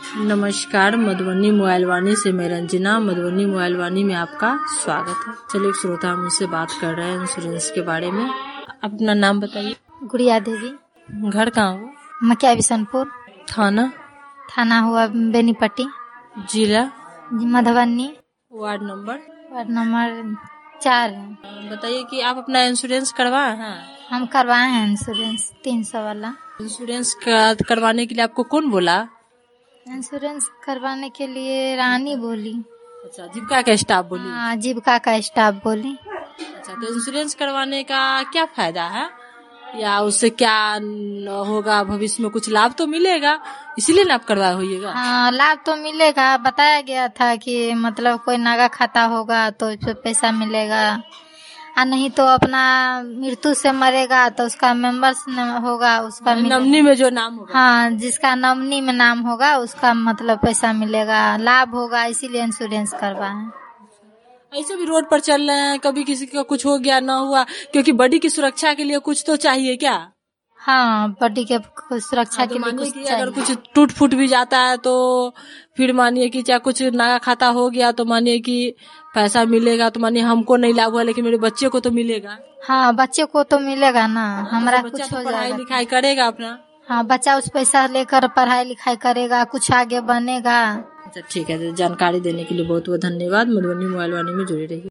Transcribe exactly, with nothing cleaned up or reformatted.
नमस्कार, मधुबनी मोबाइल वाणी से मैं रंजना। मधुबनी मोबाइल वाणी में आपका स्वागत है। चलिए, एक श्रोता मुझसे बात कर रहे हैं इंश्योरेंस के बारे में। अपना नाम बताइए। गुड़िया देवी। घर कहाँ हुआ? मकिया बिशनपुर। थाना? थाना हुआ बेनीपट्टी। जिला? Madhubani. Ward number? Ward number चार है। बताइए कि आप अपना इंश्योरेंस करवाए हैं? हम करवाए हैं इंश्योरेंस तीन सौ वाला। इंश्योरेंस करवाने के लिए आपको कौन बोला? इंश्योरेंस करवाने के लिए रानी बोली। अच्छा, जीविका का स्टाफ बोली? हाँ, जीविका का स्टाफ बोली। अच्छा, तो इंश्योरेंस करवाने का क्या फायदा है, या उससे क्या होगा? भविष्य में कुछ लाभ तो मिलेगा, इसीलिए ना आप करवाए होइएगा? हाँ, लाभ तो मिलेगा। बताया गया था कि मतलब कोई नागा खाता होगा तो इस पे पैसा मिलेगा, और नहीं तो अपना मृत्यु से मरेगा तो उसका मेंबर्स होगा, उसका नॉमिनी में जो नाम होगा। हाँ, जिसका नॉमिनी में नाम होगा उसका मतलब पैसा मिलेगा, लाभ होगा, इसीलिए इंश्योरेंस करवाए। ऐसे भी रोड पर चल रहे हैं, कभी किसी का कुछ हो गया ना हुआ, क्योंकि बॉडी की सुरक्षा के लिए कुछ तो चाहिए क्या? हाँ, बॉडी के सुरक्षा हाँ, के तो लिए मानिए कुछ कि अगर कुछ टूट फूट भी जाता है तो फिर मानिए कि चाहे कुछ नागा खाता हो गया तो मानिए कि पैसा मिलेगा, तो मानिए हमको नहीं लाभ हुआ लेकिन मेरे बच्चे को तो मिलेगा। हाँ, बच्चे को तो मिलेगा ना, हमारा तो कुछ बच्चा हो तो पढ़ाई जाएगा। लिखाई करेगा अपना। हाँ, बच्चा उस पैसा लेकर पढ़ाई लिखाई करेगा, कुछ आगे बनेगा। अच्छा, ठीक है। जानकारी देने के लिए बहुत बहुत धन्यवाद। मधुबनी मोबाइल वाणी में जुड़े रहिए।